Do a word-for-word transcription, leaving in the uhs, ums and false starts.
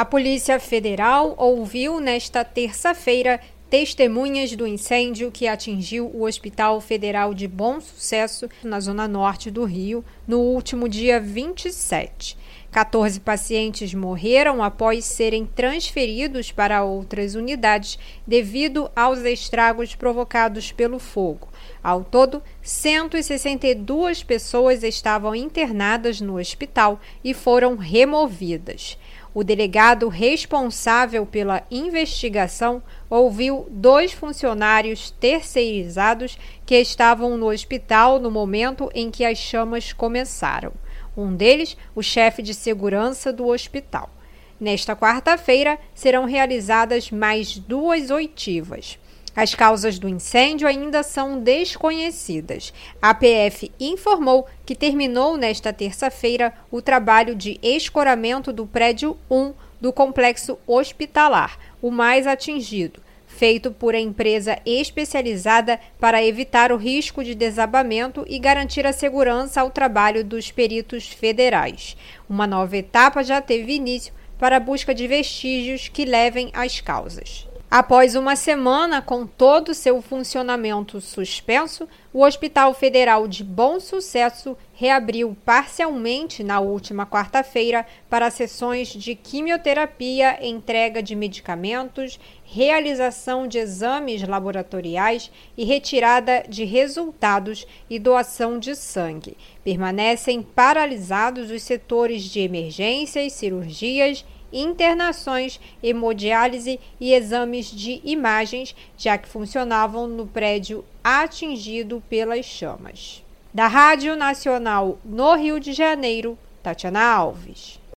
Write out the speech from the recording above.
A Polícia Federal ouviu nesta terça-feira testemunhas do incêndio que atingiu o Hospital Federal de Bom Sucesso, na zona norte do Rio, no último dia vinte e sete. quatorze pacientes morreram após serem transferidos para outras unidades devido aos estragos provocados pelo fogo. Ao todo, cento e sessenta e duas pessoas estavam internadas no hospital e foram removidas. O delegado responsável pela investigação ouviu dois funcionários terceirizados que estavam no hospital no momento em que as chamas começaram. Um deles, o chefe de segurança do hospital. Nesta quarta-feira, serão realizadas mais duas oitivas. As causas do incêndio ainda são desconhecidas. A P F informou que terminou nesta terça-feira o trabalho de escoramento do prédio um do complexo hospitalar, o mais atingido, feito por a empresa especializada para evitar o risco de desabamento e garantir a segurança ao trabalho dos peritos federais. Uma nova etapa já teve início para a busca de vestígios que levem às causas. Após uma semana com todo o seu funcionamento suspenso, o Hospital Federal de Bom Sucesso reabriu parcialmente na última quarta-feira para sessões de quimioterapia, entrega de medicamentos, realização de exames laboratoriais e retirada de resultados e doação de sangue. Permanecem paralisados os setores de emergências, cirurgias, internações, hemodiálise e exames de imagens, já que funcionavam no prédio atingido pelas chamas. Da Rádio Nacional no Rio de Janeiro, Tatiana Alves.